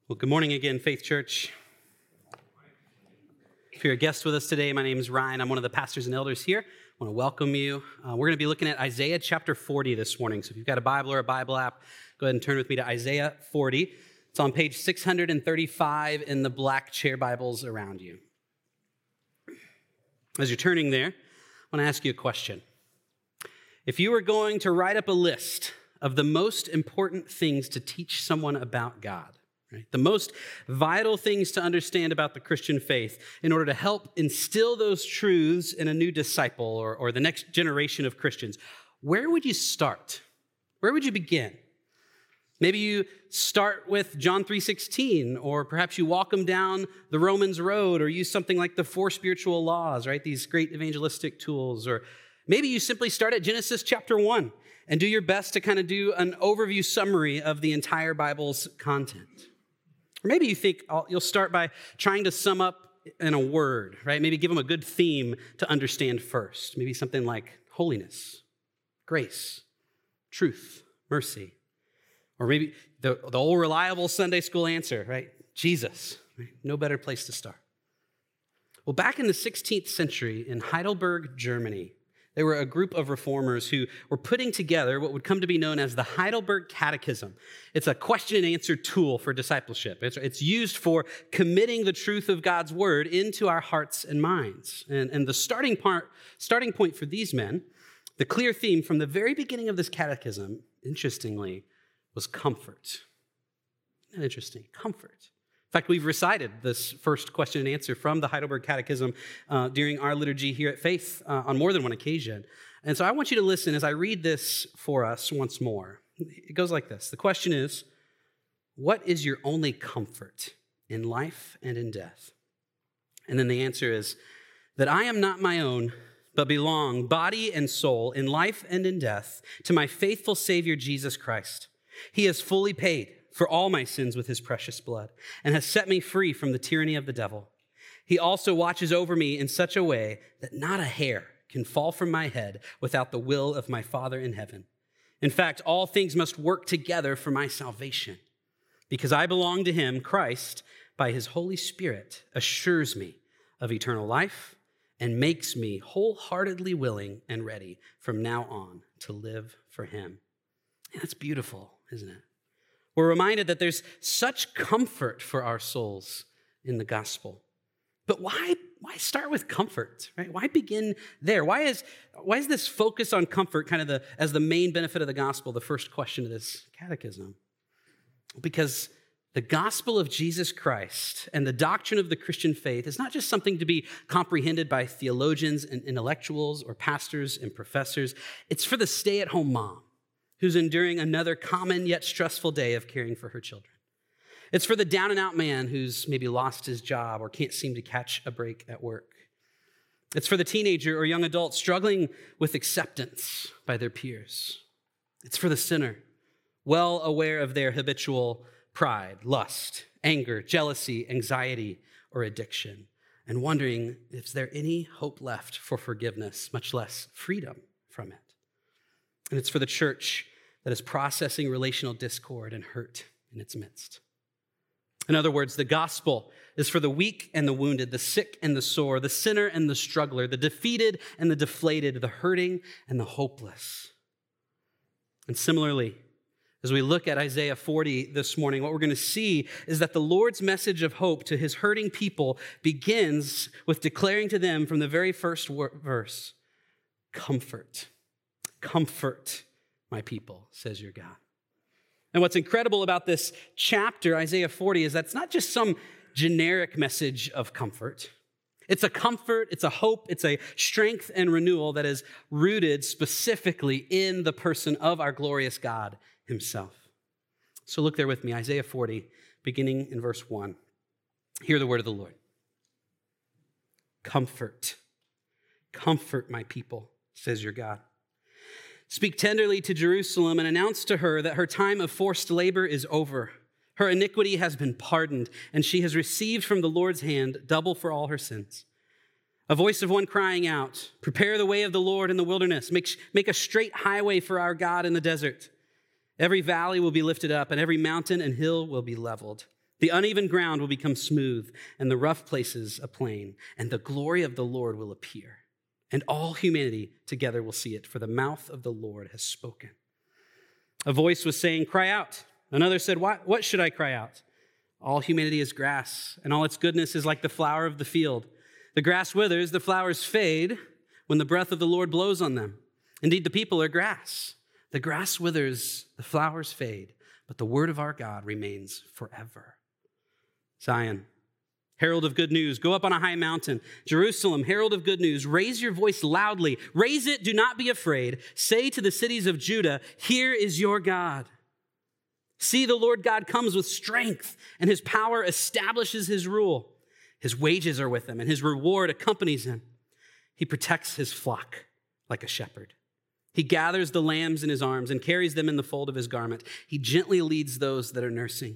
Well, good morning again, Faith Church. If you're a guest with us today, my name is Ryan. I'm one of the pastors and elders here. I want to welcome you. We're going to be looking at Isaiah chapter 40 this morning. So if you've got a Bible or a Bible app, go ahead and turn with me to Isaiah 40. It's on page 635 in the black chair Bibles around you. As you're turning there, I want to ask you a question. If you were going to write up a list of the most important things to teach someone about God, right? The most vital things to understand about the Christian faith in order to help instill those truths in a new disciple or the next generation of Christians, where would you start? Where would you begin? Maybe you start with John 3:16, or perhaps you walk them down the Romans road or use something like the 4 spiritual laws, right? These great evangelistic tools. Or maybe you simply start at Genesis chapter 1 and do your best to kind of do an overview summary of the entire Bible's content. Or maybe you think you'll start by trying to sum up in a word, right? Maybe give them a good theme to understand first. Maybe something like holiness, grace, truth, mercy. Or maybe the old reliable Sunday school answer, right? Jesus. Right? No better place to start. Well, back in the 16th century in Heidelberg, Germany, there were a group of reformers who were putting together what would come to be known as the Heidelberg Catechism. It's a question and answer tool for discipleship. It's used for committing the truth of God's word into our hearts and minds. And the starting point for these men, the clear theme from the very beginning of this catechism, interestingly, was comfort. Isn't that interesting? Comfort. In fact, we've recited this first question and answer from the Heidelberg Catechism during our liturgy here at Faith on more than one occasion. And so I want you to listen as I read this for us once more. It goes like this. The question is, what is your only comfort in life and in death? And then the answer is, that I am not my own, but belong, body and soul, in life and in death, to my faithful Savior, Jesus Christ. He has fully paid for all my sins with his precious blood, and has set me free from the tyranny of the devil. He also watches over me in such a way that not a hair can fall from my head without the will of my Father in heaven. In fact, all things must work together for my salvation. Because I belong to him, Christ, by his Holy Spirit, assures me of eternal life and makes me wholeheartedly willing and ready from now on to live for him. And that's beautiful, isn't it? We're reminded that there's such comfort for our souls in the gospel. But why start with comfort, right? Why begin there? Why is this focus on comfort kind of as the main benefit of the gospel, the first question of this catechism? Because the gospel of Jesus Christ and the doctrine of the Christian faith is not just something to be comprehended by theologians and intellectuals or pastors and professors. It's for the stay-at-home mom who's enduring another common yet stressful day of caring for her children. It's for the down-and-out man who's maybe lost his job or can't seem to catch a break at work. It's for the teenager or young adult struggling with acceptance by their peers. It's for the sinner, well aware of their habitual pride, lust, anger, jealousy, anxiety, or addiction, and wondering if there's any hope left for forgiveness, much less freedom from it. And it's for the church that is processing relational discord and hurt in its midst. In other words, the gospel is for the weak and the wounded, the sick and the sore, the sinner and the struggler, the defeated and the deflated, the hurting and the hopeless. And similarly, as we look at Isaiah 40 this morning, what we're going to see is that the Lord's message of hope to his hurting people begins with declaring to them from the very first verse, comfort. Comfort, my people, says your God. And what's incredible about this chapter, Isaiah 40, is that it's not just some generic message of comfort. It's a comfort, it's a hope, it's a strength and renewal that is rooted specifically in the person of our glorious God himself. So look there with me, Isaiah 40, beginning in verse 1. Hear the word of the Lord. Comfort, comfort my people, says your God. Speak tenderly to Jerusalem and announce to her that her time of forced labor is over. Her iniquity has been pardoned, and she has received from the Lord's hand double for all her sins. A voice of one crying out, prepare the way of the Lord in the wilderness. Make a straight highway for our God in the desert. Every valley will be lifted up, and every mountain and hill will be leveled. The uneven ground will become smooth, and the rough places a plain, and the glory of the Lord will appear. And all humanity together will see it, for the mouth of the Lord has spoken. A voice was saying, cry out. Another said, what should I cry out? All humanity is grass, and all its goodness is like the flower of the field. The grass withers, the flowers fade when the breath of the Lord blows on them. Indeed, the people are grass. The grass withers, the flowers fade, but the word of our God remains forever. Zion, herald of good news, go up on a high mountain. Jerusalem, herald of good news, raise your voice loudly. Raise it, do not be afraid. Say to the cities of Judah, here is your God. See, the Lord God comes with strength, and his power establishes his rule. His wages are with him, and his reward accompanies him. He protects his flock like a shepherd. He gathers the lambs in his arms and carries them in the fold of his garment. He gently leads those that are nursing.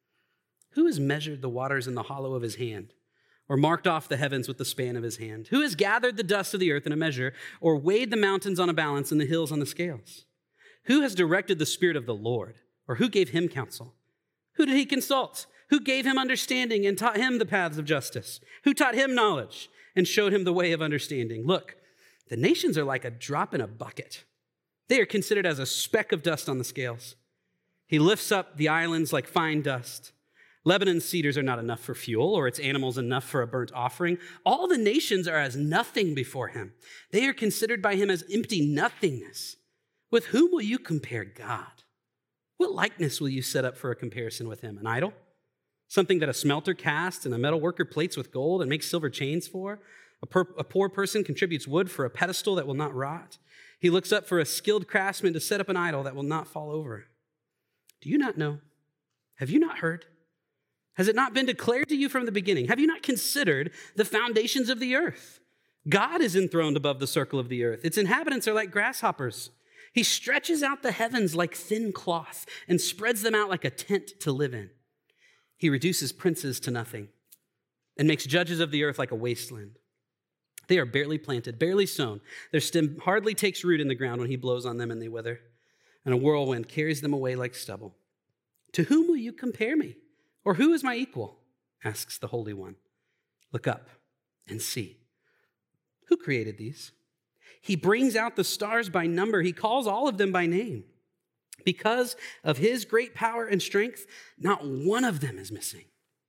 Who has measured the waters in the hollow of his hand, or marked off the heavens with the span of his hand? Who has gathered the dust of the earth in a measure, or weighed the mountains on a balance and the hills on the scales? Who has directed the Spirit of the Lord, or who gave him counsel? Who did he consult? Who gave him understanding and taught him the paths of justice? Who taught him knowledge and showed him the way of understanding? Look, the nations are like a drop in a bucket. They are considered as a speck of dust on the scales. He lifts up the islands like fine dust. Lebanon's cedars are not enough for fuel, or its animals enough for a burnt offering. All the nations are as nothing before him. They are considered by him as empty nothingness. With whom will you compare God? What likeness will you set up for a comparison with him? An idol? Something that a smelter casts and a metal worker plates with gold and makes silver chains for? A poor person contributes wood for a pedestal that will not rot. He looks up for a skilled craftsman to set up an idol that will not fall over. Do you not know? Have you not heard? Has it not been declared to you from the beginning? Have you not considered the foundations of the earth? God is enthroned above the circle of the earth. Its inhabitants are like grasshoppers. He stretches out the heavens like thin cloth and spreads them out like a tent to live in. He reduces princes to nothing and makes judges of the earth like a wasteland. They are barely planted, barely sown. Their stem hardly takes root in the ground when he blows on them and they wither, and a whirlwind carries them away like stubble. To whom will you compare me? Or who is my equal? Asks the Holy One. Look up and see. Who created these? He brings out the stars by number. He calls all of them by name. Because of his great power and strength, not one of them is missing.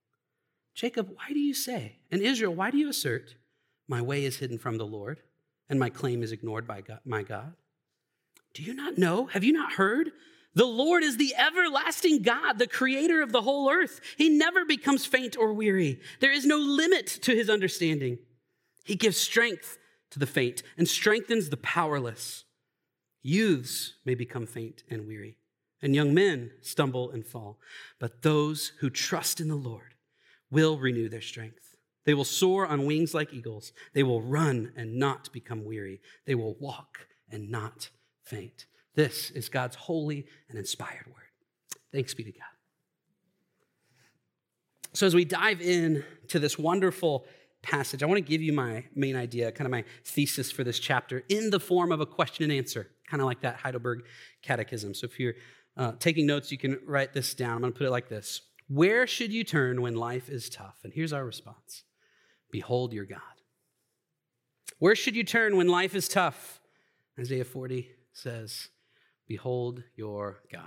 Jacob, why do you say? And Israel, why do you assert? My way is hidden from the Lord, and my claim is ignored by my God. Do you not know? Have you not heard? The Lord is the everlasting God, the creator of the whole earth. He never becomes faint or weary. There is no limit to his understanding. He gives strength to the faint and strengthens the powerless. Youths may become faint and weary, and young men stumble and fall. But those who trust in the Lord will renew their strength. They will soar on wings like eagles. They will run and not become weary. They will walk and not faint. This is God's holy and inspired word. Thanks be to God. So as we dive in to this wonderful passage, I want to give you my main idea, kind of my thesis for this chapter in the form of a question and answer, kind of like that Heidelberg Catechism. So if you're taking notes, you can write this down. I'm going to put it like this. Where should you turn when life is tough? And here's our response. Behold your God. Where should you turn when life is tough? Isaiah 40 says, behold your God.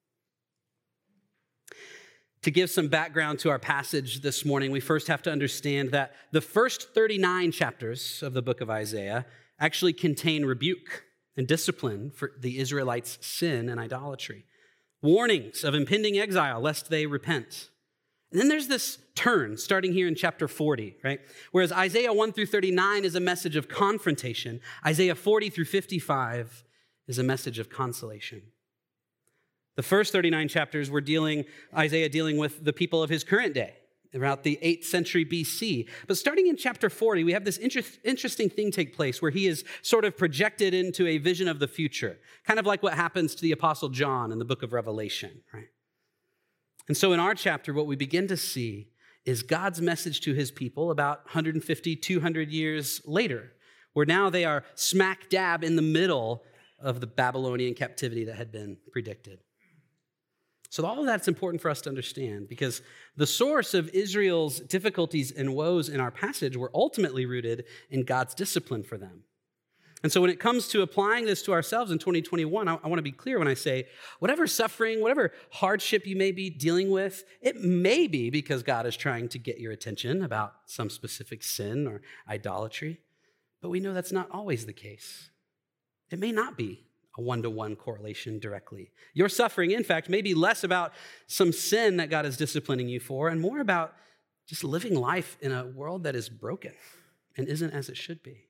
To give some background to our passage this morning, we first have to understand that the first 39 chapters of the book of Isaiah actually contain rebuke and discipline for the Israelites' sin and idolatry, warnings of impending exile lest they repent. And then there's this turn starting here in chapter 40, right? Whereas Isaiah 1 through 39 is a message of confrontation, Isaiah 40 through 55 is a message of consolation. The first 39 chapters were Isaiah dealing with the people of his current day, around the 8th century BC. But starting in chapter 40, we have this interesting thing take place where he is sort of projected into a vision of the future, kind of like what happens to the Apostle John in the book of Revelation, right? And so in our chapter, what we begin to see is God's message to his people about 150, 200 years later, where now they are smack dab in the middle of the Babylonian captivity that had been predicted. So all of that's important for us to understand because the source of Israel's difficulties and woes in our passage were ultimately rooted in God's discipline for them. And so when it comes to applying this to ourselves in 2021, I want to be clear when I say, whatever suffering, whatever hardship you may be dealing with, it may be because God is trying to get your attention about some specific sin or idolatry, but we know that's not always the case. It may not be a one-to-one correlation directly. Your suffering, in fact, may be less about some sin that God is disciplining you for and more about just living life in a world that is broken and isn't as it should be.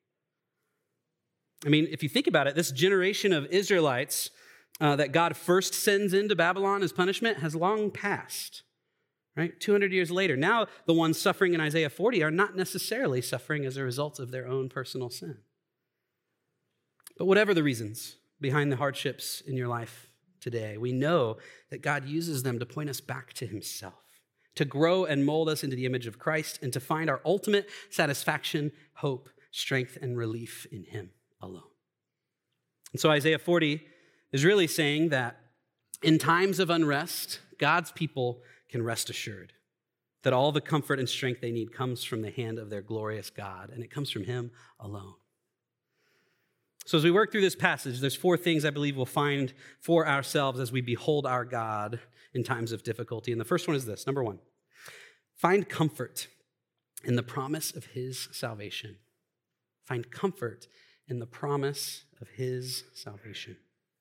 I mean, if you think about it, this generation of Israelites that God first sends into Babylon as punishment has long passed, right? 200 years later. Now, the ones suffering in Isaiah 40 are not necessarily suffering as a result of their own personal sin. But whatever the reasons behind the hardships in your life today, we know that God uses them to point us back to himself, to grow and mold us into the image of Christ, and to find our ultimate satisfaction, hope, strength, and relief in him alone. And so Isaiah 40 is really saying that in times of unrest, God's people can rest assured that all the comfort and strength they need comes from the hand of their glorious God, and it comes from him alone. So as we work through this passage, there's 4 things I believe we'll find for ourselves as we behold our God in times of difficulty. And the first one is this, number 1, find comfort in the promise of his salvation. Find comfort in the promise of his salvation.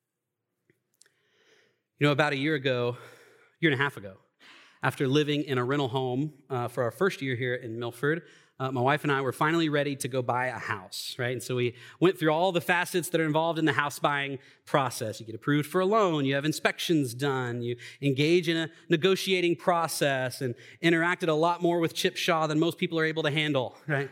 You know, about a year and a half ago, after living in a rental home for our first year here in Milford, my wife and I were finally ready to go buy a house, right? And so we went through all the facets that are involved in the house buying process. You get approved for a loan, you have inspections done, you engage in a negotiating process and interacted a lot more with Chip Shaw than most people are able to handle, right?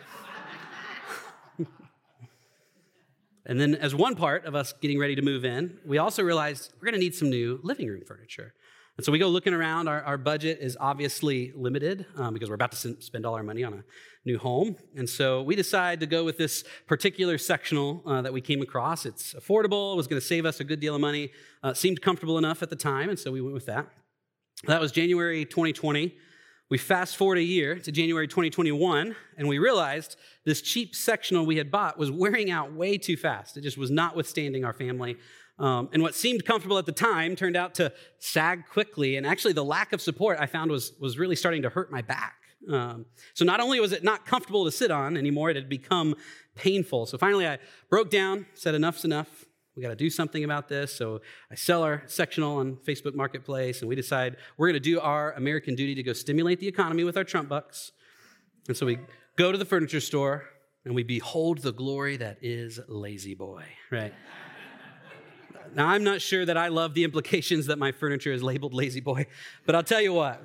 And then as one part of us getting ready to move in, we also realized we're going to need some new living room furniture. And so we go looking around. Our budget is obviously limited because we're about to spend all our money on a new home. And so we decided to go with this particular sectional that we came across. It's affordable. It was going to save us a good deal of money. Seemed comfortable enough at the time, and so we went with that. That was January 2020. We fast forward a year to January 2021, and we realized this cheap sectional we had bought was wearing out way too fast. It just was not withstanding our family. And what seemed comfortable at the time turned out to sag quickly. And actually, the lack of support I found was really starting to hurt my back. So not only was it not comfortable to sit on anymore, it had become painful. So finally, I broke down, said enough's enough. We got to do something about this. So I sell our sectional on Facebook Marketplace, and we decide we're going to do our American duty to go stimulate the economy with our Trump bucks. And so we go to the furniture store, and we behold the glory that is La-Z-Boy, right? Now, I'm not sure that I love the implications that my furniture is labeled La-Z-Boy, but I'll tell you what,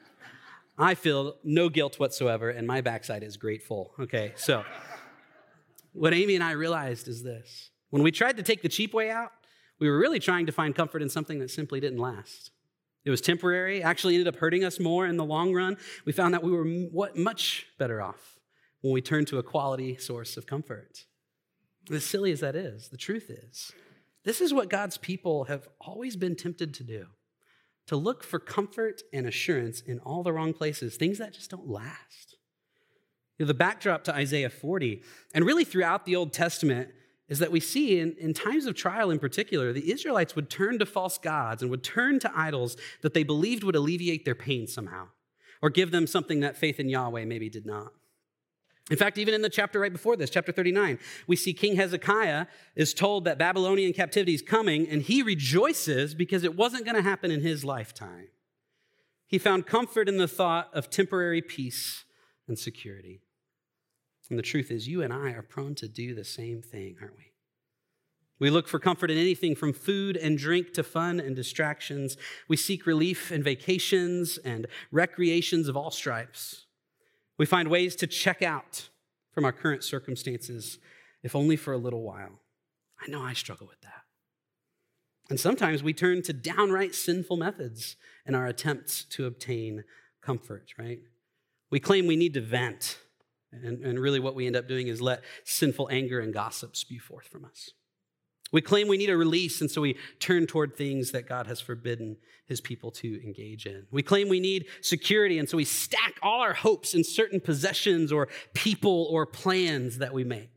I feel no guilt whatsoever, and my backside is grateful, okay? So what Amy and I realized is this. When we tried to take the cheap way out, we were really trying to find comfort in something that simply didn't last. It was temporary, actually ended up hurting us more in the long run. We found that we were much better off when we turned to a quality source of comfort. As silly as that is, the truth is, this is what God's people have always been tempted to do, to look for comfort and assurance in all the wrong places, things that just don't last. You know, the backdrop to Isaiah 40, and really throughout the Old Testament, is that we see in times of trial in particular, the Israelites would turn to false gods and would turn to idols that they believed would alleviate their pain somehow, or give them something that faith in Yahweh maybe did not. In fact, even in the chapter right before this, chapter 39, we see King Hezekiah is told that Babylonian captivity is coming, and he rejoices because it wasn't going to happen in his lifetime. He found comfort in the thought of temporary peace and security. And the truth is, you and I are prone to do the same thing, aren't we? We look for comfort in anything from food and drink to fun and distractions. We seek relief in vacations and recreations of all stripes. We find ways to check out from our current circumstances, if only for a little while. I know I struggle with that. And sometimes we turn to downright sinful methods in our attempts to obtain comfort, right? We claim we need to vent. And really what we end up doing is let sinful anger and gossip spew forth from us. We claim we need a release, and so we turn toward things that God has forbidden his people to engage in. We claim we need security, and so we stack all our hopes in certain possessions or people or plans that we make.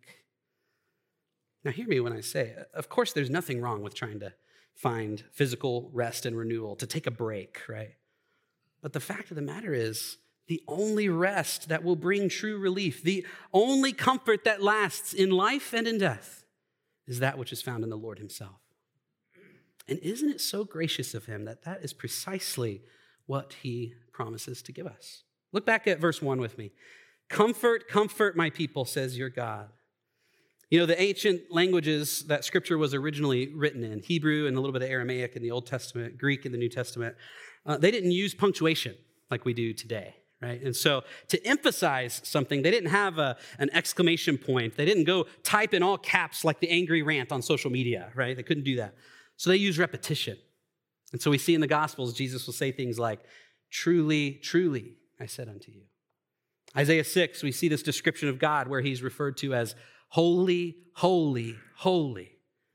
Now, hear me when I say, of course, there's nothing wrong with trying to find physical rest and renewal, to take a break, right? But the fact of the matter is, the only rest that will bring true relief, the only comfort that lasts in life and in death, is that which is found in the Lord himself. And isn't it so gracious of him that that is precisely what he promises to give us? Look back at verse 1 with me. Comfort, comfort my people, says your God. You know, the ancient languages that Scripture was originally written in, Hebrew and a little bit of Aramaic in the Old Testament, Greek in the New Testament, they didn't use punctuation like we do today. Right? And so to emphasize something, they didn't have an exclamation point. They didn't go type in all caps like the angry rant on social media, right? They couldn't do that. So they use repetition. And so we see in the Gospels, Jesus will say things like, truly, truly, I said unto you. Isaiah 6, we see this description of God where he's referred to as holy, holy, holy.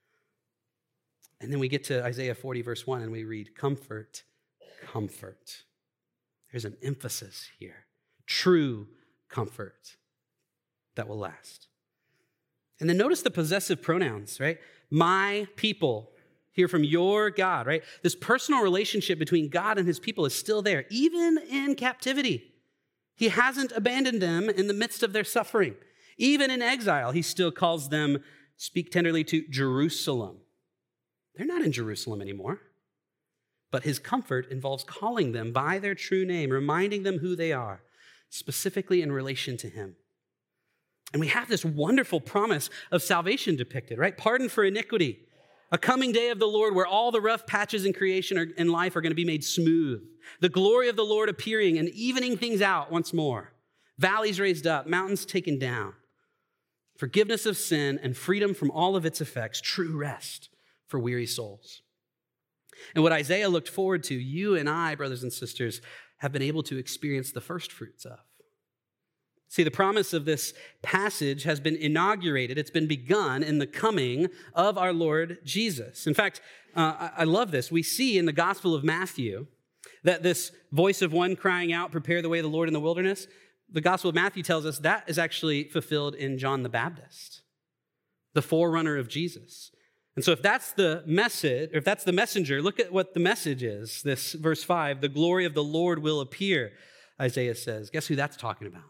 And then we get to Isaiah 40, verse 1, and we read, comfort, comfort. There's an emphasis here. True comfort that will last. And then notice the possessive pronouns, right? My people, hear from your God, right? This personal relationship between God and his people is still there, even in captivity. He hasn't abandoned them in the midst of their suffering. Even in exile, he still calls them, speak tenderly to Jerusalem. They're not in Jerusalem anymore. But his comfort involves calling them by their true name, reminding them who they are, specifically in relation to him. And we have this wonderful promise of salvation depicted, right? Pardon for iniquity, a coming day of the Lord where all the rough patches in creation and life are going to be made smooth, the glory of the Lord appearing and evening things out once more, valleys raised up, mountains taken down, forgiveness of sin and freedom from all of its effects, true rest for weary souls. And what Isaiah looked forward to, you and I, brothers and sisters, have been able to experience the first fruits of. See, the promise of this passage has been inaugurated. It's been begun in the coming of our Lord Jesus. In fact, I love this. We see in the Gospel of Matthew that this voice of one crying out, prepare the way of the Lord in the wilderness, the Gospel of Matthew tells us that is actually fulfilled in John the Baptist, the forerunner of Jesus. And so if that's the message, or if that's the messenger, look at what the message is. This verse 5, the glory of the Lord will appear, Isaiah says. Guess who that's talking about?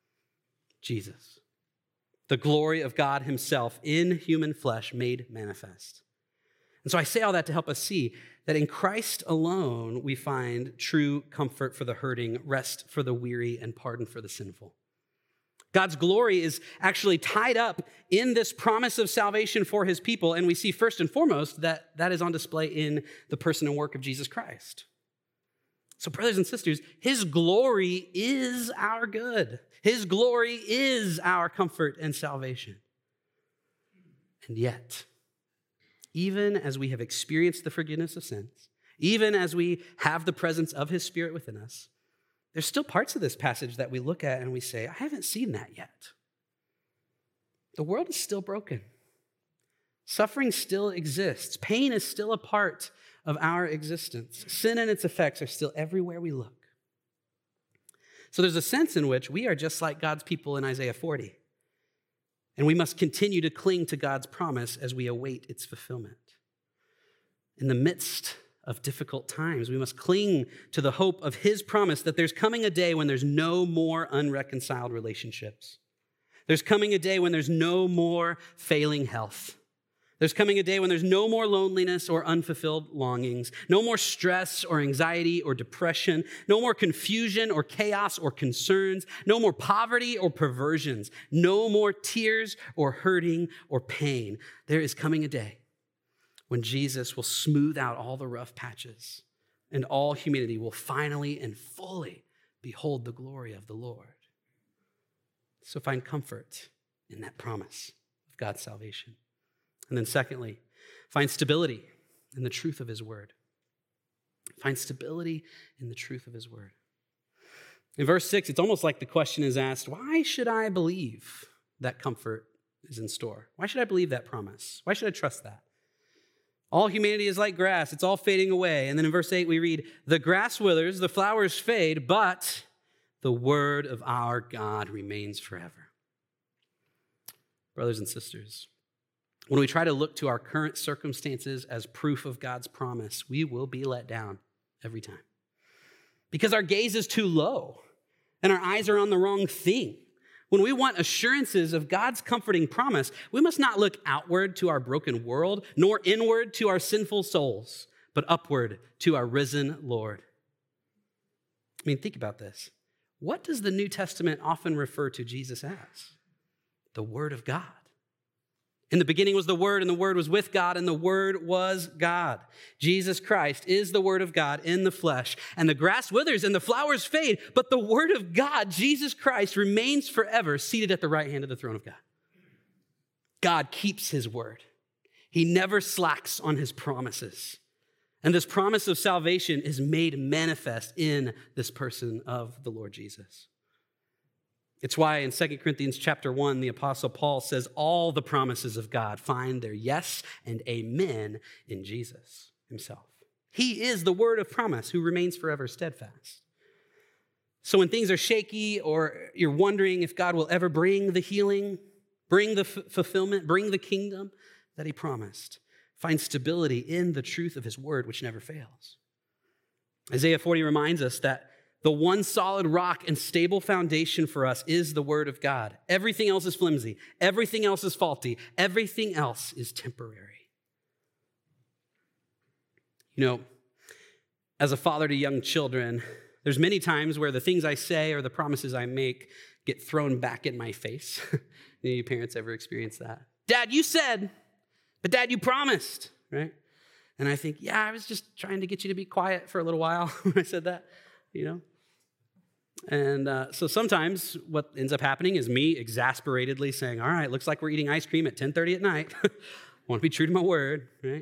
Jesus. The glory of God himself in human flesh made manifest. And so I say all that to help us see that in Christ alone we find true comfort for the hurting, rest for the weary, and pardon for the sinful. God's glory is actually tied up in this promise of salvation for his people, and we see first and foremost that that is on display in the person and work of Jesus Christ. So brothers and sisters, his glory is our good. His glory is our comfort and salvation. And yet, even as we have experienced the forgiveness of sins, even as we have the presence of his Spirit within us, there's still parts of this passage that we look at and we say, I haven't seen that yet. The world is still broken. Suffering still exists. Pain is still a part of our existence. Sin and its effects are still everywhere we look. So there's a sense in which we are just like God's people in Isaiah 40. And we must continue to cling to God's promise as we await its fulfillment. In the midst of difficult times, we must cling to the hope of his promise that there's coming a day when there's no more unreconciled relationships. There's coming a day when there's no more failing health. There's coming a day when there's no more loneliness or unfulfilled longings, no more stress or anxiety or depression, no more confusion or chaos or concerns, no more poverty or perversions, no more tears or hurting or pain. There is coming a day when Jesus will smooth out all the rough patches and all humanity will finally and fully behold the glory of the Lord. So find comfort in that promise of God's salvation. And then secondly, find stability in the truth of his word. Find stability in the truth of his word. In verse 6, it's almost like the question is asked, why should I believe that comfort is in store? Why should I believe that promise? Why should I trust that? All humanity is like grass. It's all fading away. And then in verse 8, we read, the grass withers, the flowers fade, but the word of our God remains forever. Brothers and sisters, when we try to look to our current circumstances as proof of God's promise, we will be let down every time. Because our gaze is too low and our eyes are on the wrong thing. When we want assurances of God's comforting promise, we must not look outward to our broken world, nor inward to our sinful souls, but upward to our risen Lord. I mean, think about this. What does the New Testament often refer to Jesus as? The Word of God. In the beginning was the Word, and the Word was with God, and the Word was God. Jesus Christ is the Word of God in the flesh. And the grass withers and the flowers fade, but the Word of God, Jesus Christ, remains forever, seated at the right hand of the throne of God. God keeps his word. He never slacks on his promises. And this promise of salvation is made manifest in this person of the Lord Jesus. It's why in 2 Corinthians chapter 1, the Apostle Paul says all the promises of God find their yes and amen in Jesus himself. He is the word of promise who remains forever steadfast. So when things are shaky or you're wondering if God will ever bring the healing, bring the fulfillment, bring the kingdom that he promised, find stability in the truth of his word, which never fails. Isaiah 40 reminds us that the one solid rock and stable foundation for us is the word of God. Everything else is flimsy. Everything else is faulty. Everything else is temporary. You know, as a father to young children, there's many times where the things I say or the promises I make get thrown back in my face. Any of you parents ever experienced that? Dad, you said, but Dad, you promised, right? And I think, yeah, I was just trying to get you to be quiet for a little while when I said that. You know? And so sometimes what ends up happening is me exasperatedly saying, all right, looks like we're eating ice cream at 10:30 at night. I want to be true to my word, right?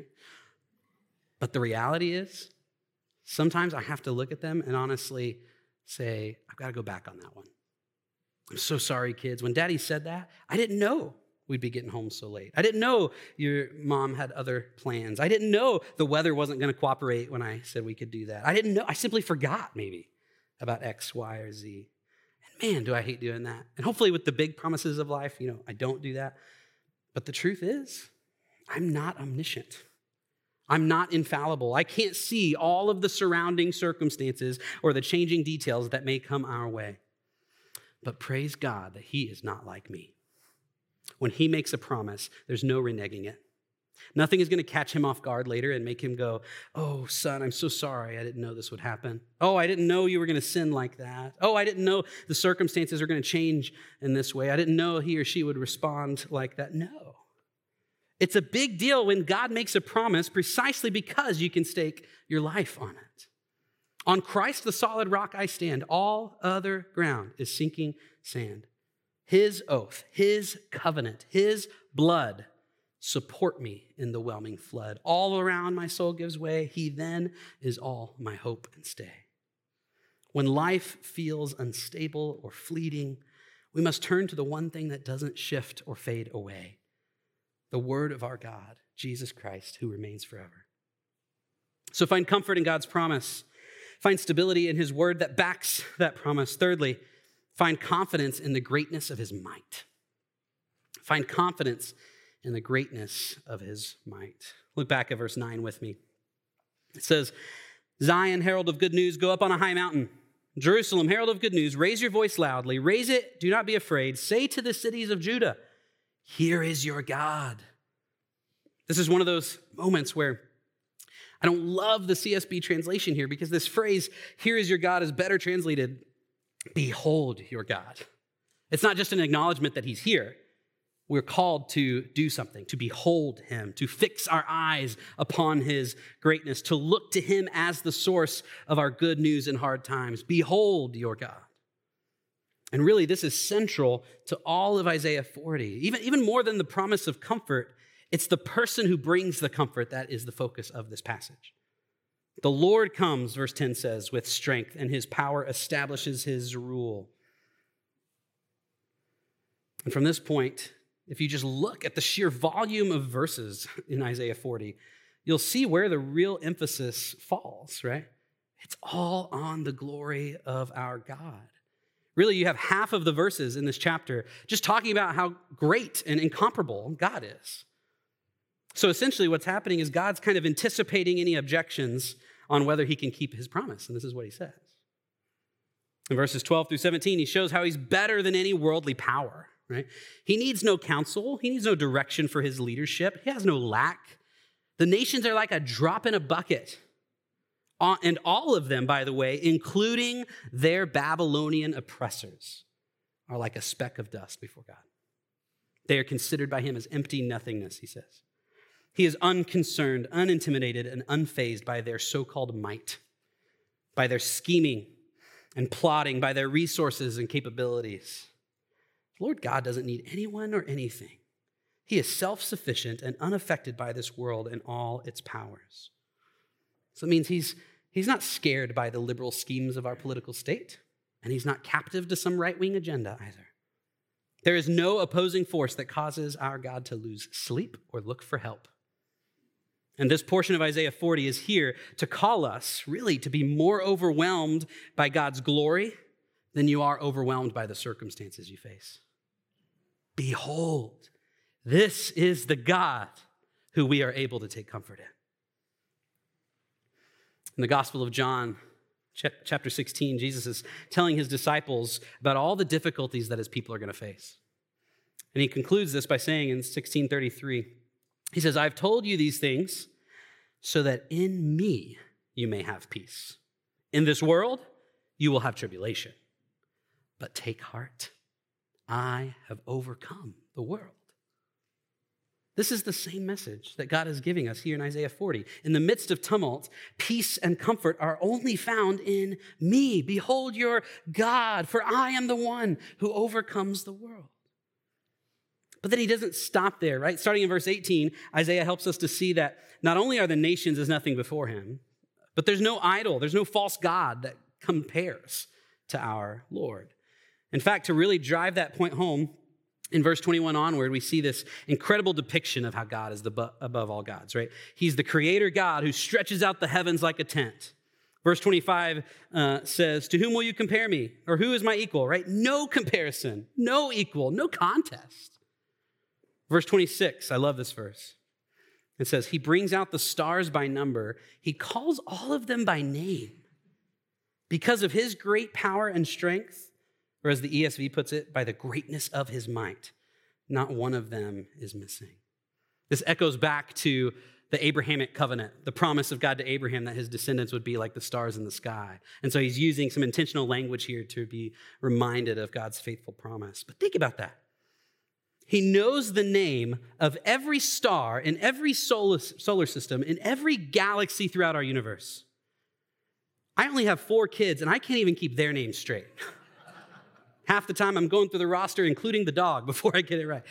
But the reality is, sometimes I have to look at them and honestly say, I've got to go back on that one. I'm so sorry, kids. When Daddy said that, I didn't know we'd be getting home so late. I didn't know your mom had other plans. I didn't know the weather wasn't going to cooperate when I said we could do that. I didn't know. I simply forgot maybe about X, Y, or Z. And man, do I hate doing that. And hopefully with the big promises of life, I don't do that. But the truth is, I'm not omniscient. I'm not infallible. I can't see all of the surrounding circumstances or the changing details that may come our way. But praise God that he is not like me. When he makes a promise, there's no reneging it. Nothing is going to catch him off guard later and make him go, oh, son, I'm so sorry. I didn't know this would happen. Oh, I didn't know you were going to sin like that. Oh, I didn't know the circumstances are going to change in this way. I didn't know he or she would respond like that. No. It's a big deal when God makes a promise precisely because you can stake your life on it. On Christ, the solid rock I stand. All other ground is sinking sand. His oath, his covenant, his blood support me in the whelming flood. All around my soul gives way. He then is all my hope and stay. When life feels unstable or fleeting, we must turn to the one thing that doesn't shift or fade away. The word of our God, Jesus Christ, who remains forever. So find comfort in God's promise. Find stability in his word that backs that promise. Thirdly, find confidence in the greatness of his might. Find confidence in the greatness of his might. Look back at verse 9 with me. It says, Zion, herald of good news, go up on a high mountain. Jerusalem, herald of good news, raise your voice loudly. Raise it, do not be afraid. Say to the cities of Judah, here is your God. This is one of those moments where I don't love the CSB translation here because this phrase, here is your God, is better translated, behold your God. It's not just an acknowledgement that he's here. We're called to do something, to behold him, to fix our eyes upon his greatness, to look to him as the source of our good news in hard times. Behold your God. And really, this is central to all of Isaiah 40. Even more than the promise of comfort, it's the person who brings the comfort that is the focus of this passage. The Lord comes, verse 10 says, with strength, and his power establishes his rule. And from this point, if you just look at the sheer volume of verses in Isaiah 40, you'll see where the real emphasis falls, right? It's all on the glory of our God. Really, you have half of the verses in this chapter just talking about how great and incomparable God is. So essentially what's happening is God's kind of anticipating any objections on whether he can keep his promise. And this is what he says. In verses 12 through 17, he shows how he's better than any worldly power, right? He needs no counsel. He needs no direction for his leadership. He has no lack. The nations are like a drop in a bucket. And all of them, by the way, including their Babylonian oppressors, are like a speck of dust before God. They are considered by him as empty nothingness, he says. He is unconcerned, unintimidated, and unfazed by their so-called might, by their scheming and plotting, by their resources and capabilities. The Lord God doesn't need anyone or anything. He is self-sufficient and unaffected by this world and all its powers. So it means he's not scared by the liberal schemes of our political state, and he's not captive to some right-wing agenda either. There is no opposing force that causes our God to lose sleep or look for help. And this portion of Isaiah 40 is here to call us really to be more overwhelmed by God's glory than you are overwhelmed by the circumstances you face. Behold, this is the God who we are able to take comfort in. In the Gospel of John, chapter 16, Jesus is telling his disciples about all the difficulties that his people are going to face. And he concludes this by saying in 16:33, he says, I've told you these things so that in me you may have peace. In this world, you will have tribulation. But take heart, I have overcome the world. This is the same message that God is giving us here in Isaiah 40. In the midst of tumult, peace and comfort are only found in me. Behold your God, for I am the one who overcomes the world. But then he doesn't stop there, right? Starting in verse 18, Isaiah helps us to see that not only are the nations as nothing before him, but there's no idol, there's no false god that compares to our Lord. In fact, to really drive that point home, in verse 21 onward, we see this incredible depiction of how God is above all gods, right? He's the creator God who stretches out the heavens like a tent. Verse 25 says, to whom will you compare me? Or who is my equal, right? No comparison, no equal, no contest. Verse 26, I love this verse. It says, he brings out the stars by number. He calls all of them by name. Because of his great power and strength, or as the ESV puts it, by the greatness of his might, not one of them is missing. This echoes back to the Abrahamic covenant, the promise of God to Abraham that his descendants would be like the stars in the sky. And so he's using some intentional language here to be reminded of God's faithful promise. But think about that. He knows the name of every star in every solar system, in every galaxy throughout our universe. I only have 4 kids, and I can't even keep their names straight. Half the time I'm going through the roster, including the dog, before I get it right.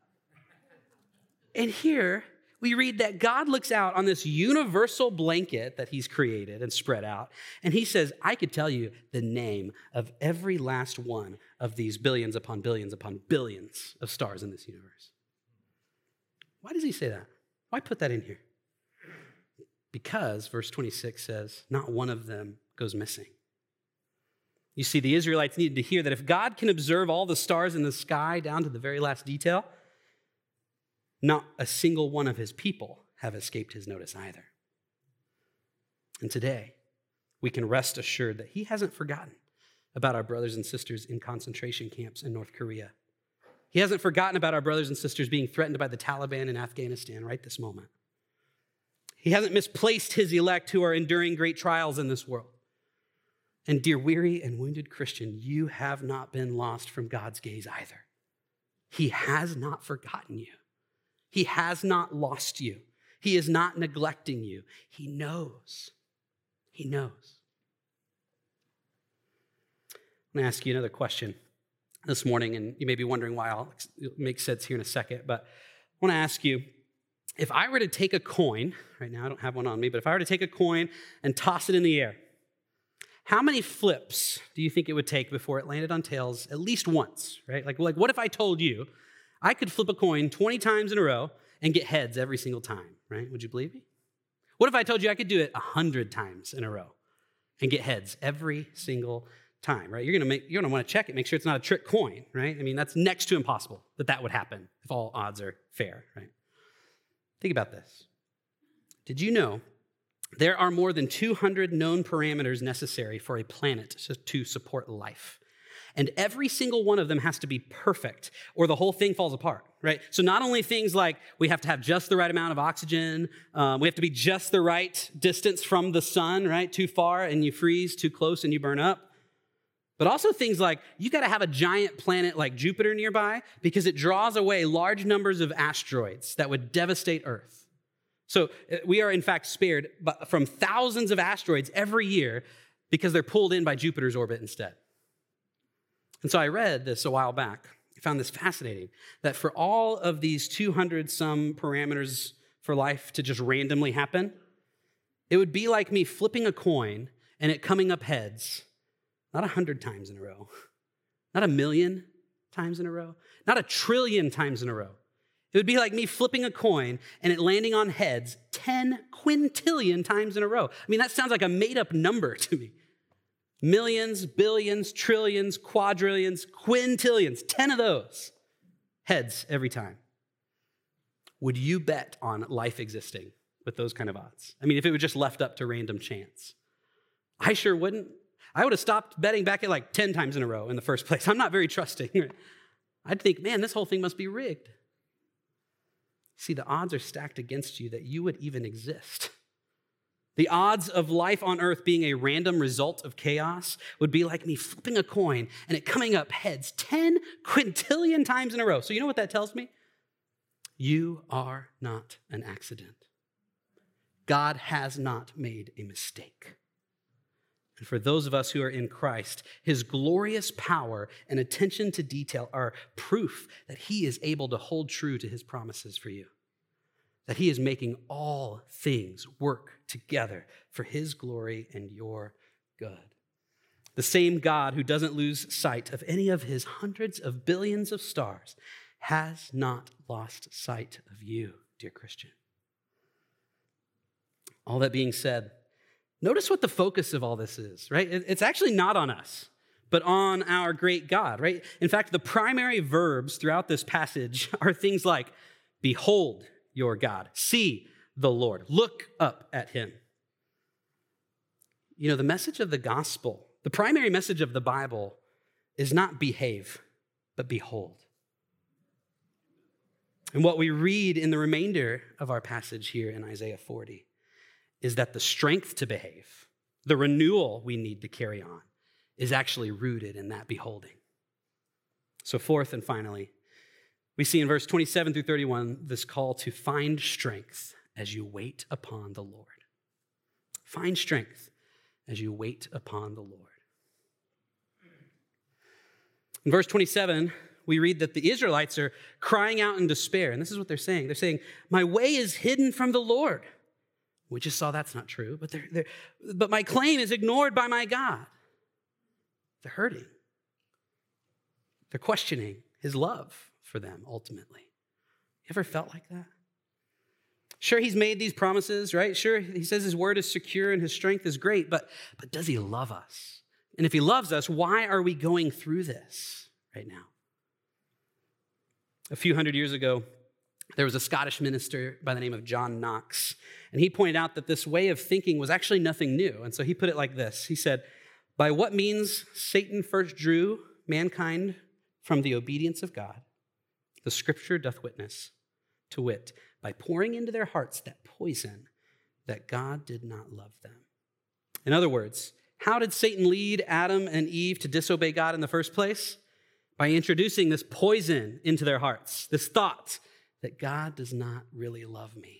And here we read that God looks out on this universal blanket that he's created and spread out, and he says, I could tell you the name of every last one of these billions upon billions of stars in this universe. Why does he say that? Why put that in here? Because, verse 26 says, not one of them goes missing. You see, the Israelites needed to hear that if God can observe all the stars in the sky down to the very last detail, not a single one of his people have escaped his notice either. And today, we can rest assured that he hasn't forgotten about our brothers and sisters in concentration camps in North Korea. He hasn't forgotten about our brothers and sisters being threatened by the Taliban in Afghanistan right this moment. He hasn't misplaced his elect who are enduring great trials in this world. And dear weary and wounded Christian, you have not been lost from God's gaze either. He has not forgotten you. He has not lost you. He is not neglecting you. He knows. He knows. I'm going to ask you another question this morning, and you may be wondering why. I'll make sense here in a second, but I want to ask you, if I were to take a coin, right now I don't have one on me, but if I were to take a coin and toss it in the air, how many flips do you think it would take before it landed on tails at least once, right? Like what if I told you I could flip a coin 20 times in a row and get heads every single time, right? Would you believe me? What if I told you I could do it 100 times in a row and get heads every single time, right? You're gonna want to check it, make sure it's not a trick coin, right? I mean, that's next to impossible that would happen if all odds are fair, right? Think about this. Did you know there are more than 200 known parameters necessary for a planet to support life? And every single one of them has to be perfect or the whole thing falls apart, right? So not only things like we have to have just the right amount of oxygen, we have to be just the right distance from the sun, right? Too far and you freeze, too close and you burn up. But also things like you got to have a giant planet like Jupiter nearby because it draws away large numbers of asteroids that would devastate Earth. So we are in fact spared from thousands of asteroids every year because they're pulled in by Jupiter's orbit instead. And so I read this a while back. I found this fascinating, that for all of these 200 some parameters for life to just randomly happen, it would be like me flipping a coin and it coming up heads, not 100 times in a row, not 1,000,000 times in a row, not 1,000,000,000,000 times in a row. It would be like me flipping a coin and it landing on heads 10 quintillion times in a row. I mean, that sounds like a made-up number to me. Millions, billions, trillions, quadrillions, quintillions, 10 of those heads every time. Would you bet on life existing with those kind of odds? I mean, if it was just left up to random chance. I sure wouldn't. I would have stopped betting back at like 10 times in a row in the first place. I'm not very trusting. I'd think, man, this whole thing must be rigged. See, the odds are stacked against you that you would even exist. The odds of life on earth being a random result of chaos would be like me flipping a coin and it coming up heads 10 quintillion times in a row. So you know what that tells me? You are not an accident. God has not made a mistake. And for those of us who are in Christ, his glorious power and attention to detail are proof that he is able to hold true to his promises for you. That he is making all things work together for his glory and your good. The same God who doesn't lose sight of any of his hundreds of billions of stars has not lost sight of you, dear Christian. All that being said, notice what the focus of all this is, right? It's actually not on us, but on our great God, right? In fact, the primary verbs throughout this passage are things like, behold your God, see the Lord, look up at him. You know, the message of the gospel, the primary message of the Bible is not behave, but behold. And what we read in the remainder of our passage here in Isaiah 40 is that the strength to behave, the renewal we need to carry on, is actually rooted in that beholding. So fourth and finally, we see in verse 27 through 31 this call to find strength as you wait upon the Lord. Find strength as you wait upon the Lord. In verse 27, we read that the Israelites are crying out in despair, and this is what they're saying. They're saying, my way is hidden from the Lord. We just saw that's not true, but my claim is ignored by my God. They're hurting. They're questioning his love for them, ultimately. You ever felt like that? Sure, he's made these promises, right? Sure, he says his word is secure and his strength is great, but does he love us? And if he loves us, why are we going through this right now? A few hundred years ago, there was a Scottish minister by the name of John Knox, and he pointed out that this way of thinking was actually nothing new. And so he put it like this. He said, by what means Satan first drew mankind from the obedience of God, the scripture doth witness, to wit, by pouring into their hearts that poison that God did not love them. In other words, how did Satan lead Adam and Eve to disobey God in the first place? By introducing this poison into their hearts, this thought that God does not really love me.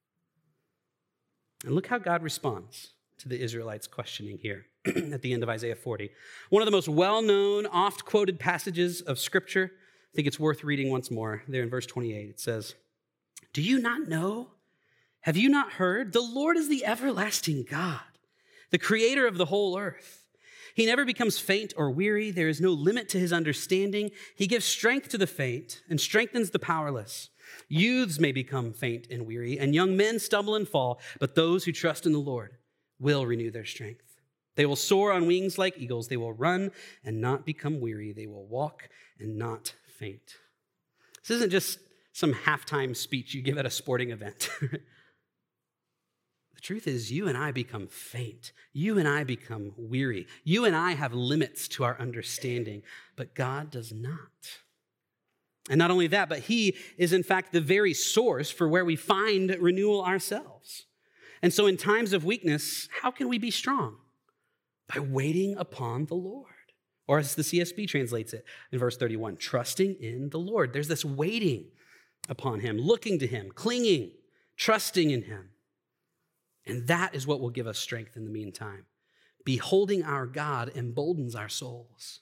And look how God responds to the Israelites' questioning here at the end of Isaiah 40. One of the most well-known, oft-quoted passages of Scripture. I think it's worth reading once more. There in verse 28, it says, do you not know? Have you not heard? The Lord is the everlasting God, the creator of the whole earth. He never becomes faint or weary. There is no limit to his understanding. He gives strength to the faint and strengthens the powerless. Youths may become faint and weary, and young men stumble and fall, but those who trust in the Lord will renew their strength. They will soar on wings like eagles. They will run and not become weary. They will walk and not faint. This isn't just some halftime speech you give at a sporting event. The truth is, you and I become faint. You and I become weary. You and I have limits to our understanding, but God does not. And not only that, but he is in fact the very source for where we find renewal ourselves. And so in times of weakness, how can we be strong? By waiting upon the Lord. Or as the CSB translates it in verse 31, trusting in the Lord. There's this waiting upon him, looking to him, clinging, trusting in him. And that is what will give us strength in the meantime. Beholding our God emboldens our souls.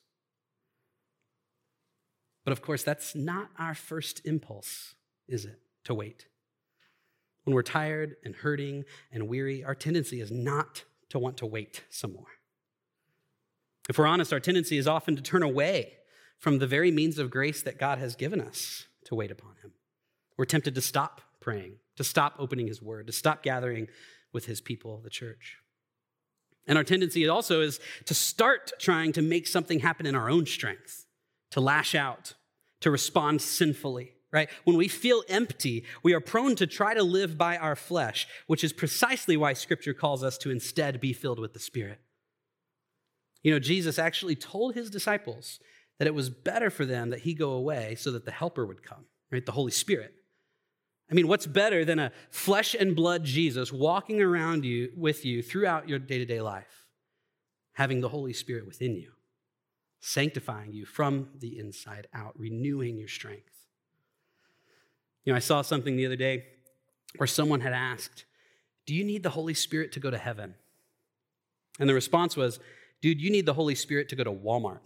But of course, that's not our first impulse, is it? To wait. When we're tired and hurting and weary, our tendency is not to want to wait some more. If we're honest, our tendency is often to turn away from the very means of grace that God has given us to wait upon him. We're tempted to stop praying, to stop opening his word, to stop gathering with his people, the church. And our tendency also is to start trying to make something happen in our own strength, to lash out, to respond sinfully, right? When we feel empty, we are prone to try to live by our flesh, which is precisely why Scripture calls us to instead be filled with the Spirit. You know, Jesus actually told his disciples that it was better for them that he go away so that the Helper would come, right? The Holy Spirit. I mean, what's better than a flesh and blood Jesus walking around with you throughout your day-to-day life, having the Holy Spirit within you, sanctifying you from the inside out, renewing your strength. You know, I saw something the other day where someone had asked, do you need the Holy Spirit to go to heaven? And the response was, dude, you need the Holy Spirit to go to Walmart.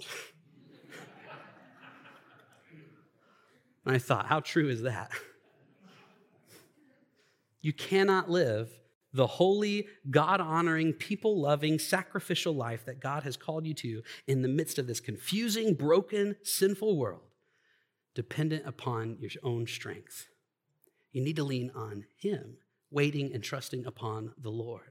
And I thought, how true is that? You cannot live the holy, God-honoring, people-loving, sacrificial life that God has called you to in the midst of this confusing, broken, sinful world, dependent upon your own strength. You need to lean on him, waiting and trusting upon the Lord.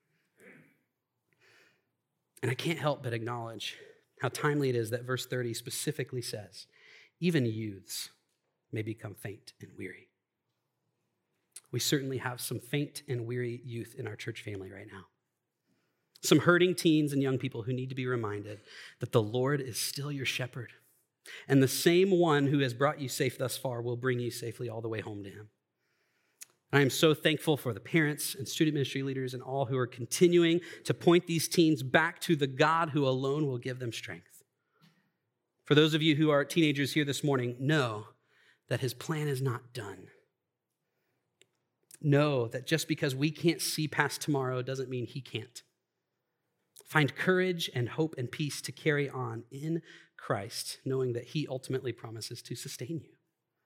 And I can't help but acknowledge how timely it is that verse 30 specifically says, even youths may become faint and weary. We certainly have some faint and weary youth in our church family right now. Some hurting teens and young people who need to be reminded that the Lord is still your shepherd. And the same one who has brought you safe thus far will bring you safely all the way home to him. I am so thankful for the parents and student ministry leaders and all who are continuing to point these teens back to the God who alone will give them strength. For those of you who are teenagers here this morning, know that his plan is not done. Know that just because we can't see past tomorrow doesn't mean he can't. Find courage and hope and peace to carry on in Christ, knowing that he ultimately promises to sustain you.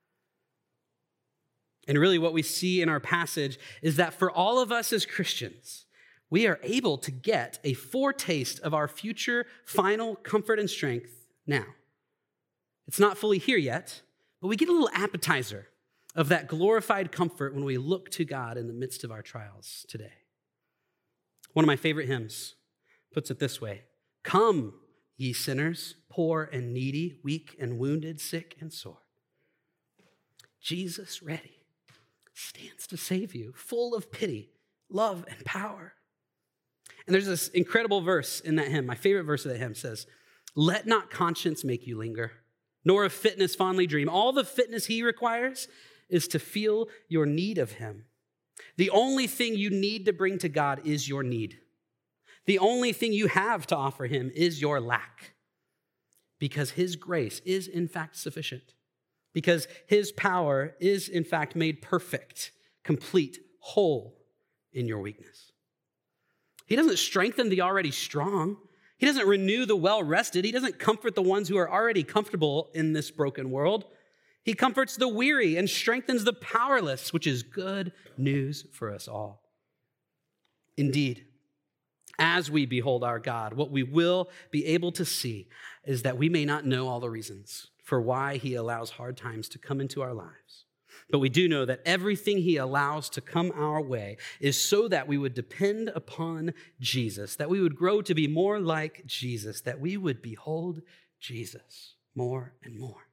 And really what we see in our passage is that for all of us as Christians, we are able to get a foretaste of our future final comfort and strength now. It's not fully here yet, but we get a little appetizer of that glorified comfort when we look to God in the midst of our trials today. One of my favorite hymns puts it this way: come, ye sinners, poor and needy, weak and wounded, sick and sore. Jesus ready stands to save you, full of pity, love, and power. And there's this incredible verse in that hymn. My favorite verse of that hymn says, let not conscience make you linger, nor of fitness fondly dream. All the fitness he requires is to feel your need of him. The only thing you need to bring to God is your need. The only thing you have to offer him is your lack, because his grace is in fact sufficient, because his power is in fact made perfect, complete, whole in your weakness. He doesn't strengthen the already strong. He doesn't renew the well-rested. He doesn't comfort the ones who are already comfortable in this broken world. He comforts the weary and strengthens the powerless, which is good news for us all. Indeed, as we behold our God, what we will be able to see is that we may not know all the reasons for why he allows hard times to come into our lives, But we do know that everything he allows to come our way is so that we would depend upon Jesus, that we would grow to be more like Jesus, that we would behold Jesus more and more.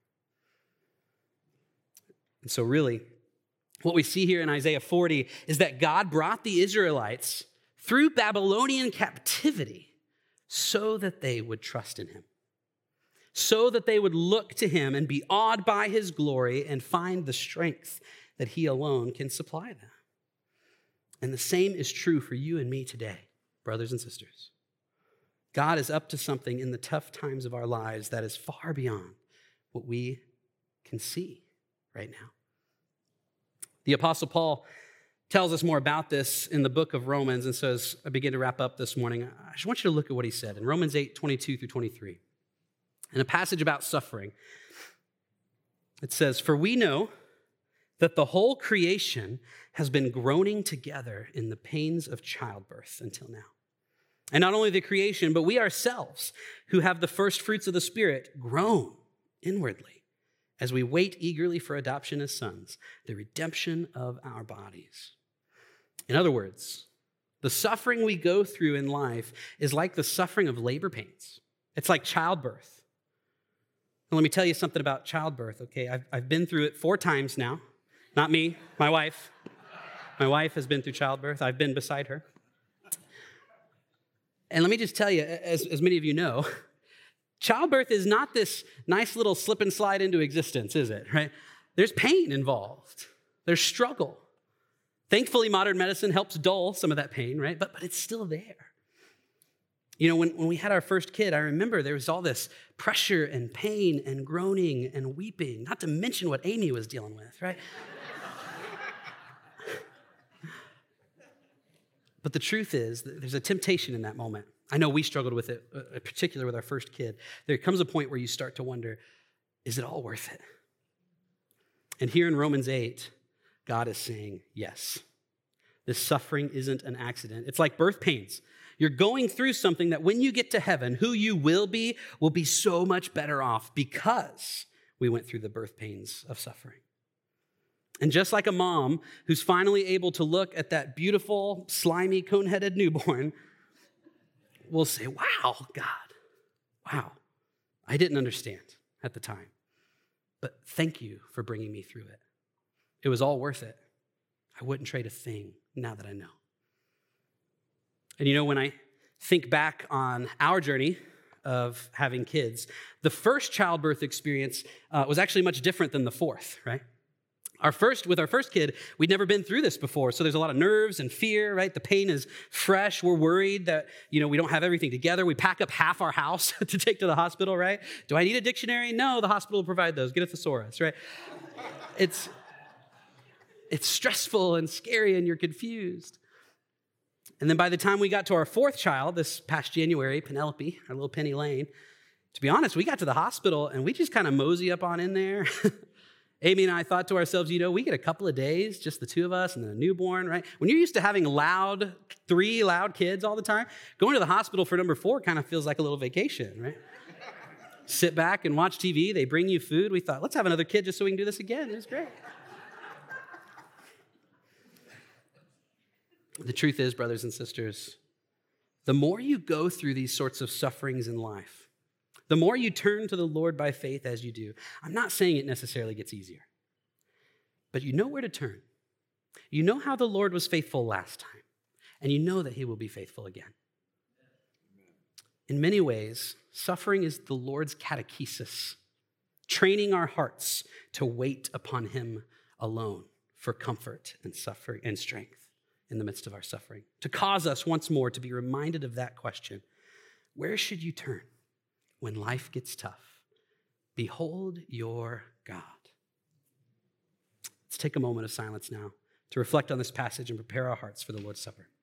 And so really, what we see here in Isaiah 40 is that God brought the Israelites through Babylonian captivity so that they would trust in him, so that they would look to him and be awed by his glory and find the strength that he alone can supply them. And the same is true for you and me today, brothers and sisters. God is up to something in the tough times of our lives that is far beyond what we can see right now. The Apostle Paul tells us more about this in the book of Romans, and so as I begin to wrap up this morning, I just want you to look at what he said in Romans 8, 22 through 23. In a passage about suffering, it says, "For we know that the whole creation has been groaning together in the pains of childbirth until now. And not only the creation, but we ourselves, who have the first fruits of the Spirit, groan inwardly as we wait eagerly for adoption as sons, the redemption of our bodies." In other words, the suffering we go through in life is like the suffering of labor pains. It's like childbirth. And let me tell you something about childbirth, okay? I've been through it 4 times now. Not me, my wife. My wife has been through childbirth. I've been beside her. And let me just tell you, as many of you know, childbirth is not this nice little slip and slide into existence, is it, right? There's pain involved. There's struggle. Thankfully, modern medicine helps dull some of that pain, right? But it's still there. You know, when we had our first kid, I remember there was all this pressure and pain and groaning and weeping, not to mention what Amy was dealing with, right? But the truth is, there's a temptation in that moment. I know we struggled with it, in particular with our first kid. There comes a point where you start to wonder, is it all worth it? And here in Romans 8, God is saying, yes. This suffering isn't an accident. It's like birth pains. You're going through something that when you get to heaven, who you will be so much better off because we went through the birth pains of suffering. And just like a mom who's finally able to look at that beautiful, slimy, cone-headed newborn, will say, wow, God, wow, I didn't understand at the time, but thank you for bringing me through it. It was all worth it. I wouldn't trade a thing now that I know. And you know, when I think back on our journey of having kids, the first childbirth experience was actually much different than the fourth, right? With our first kid, we'd never been through this before, so there's a lot of nerves and fear, right? The pain is fresh. We're worried that, we don't have everything together. We pack up half our house to take to the hospital, right? Do I need a dictionary? No, the hospital will provide those. Get a thesaurus, right? It's stressful and scary, and you're confused. And then by the time we got to our fourth child, this past January, Penelope, our little Penny Lane, to be honest, we got to the hospital, and we just kind of mosey up on in there. Amy and I thought to ourselves, we get a couple of days, just the two of us and the newborn, right? When you're used to having 3 loud kids all the time, going to the hospital for number 4 kind of feels like a little vacation, right? Sit back and watch TV. They bring you food. We thought, let's have another kid just so we can do this again. It was great. The truth is, brothers and sisters, the more you go through these sorts of sufferings in life, the more you turn to the Lord by faith as you do, I'm not saying it necessarily gets easier, but you know where to turn. You know how the Lord was faithful last time, and you know that he will be faithful again. In many ways, suffering is the Lord's catechesis, training our hearts to wait upon him alone for comfort and suffering and strength in the midst of our suffering, to cause us once more to be reminded of that question: where should you turn when life gets tough? Behold your God. Let's take a moment of silence now to reflect on this passage and prepare our hearts for the Lord's Supper.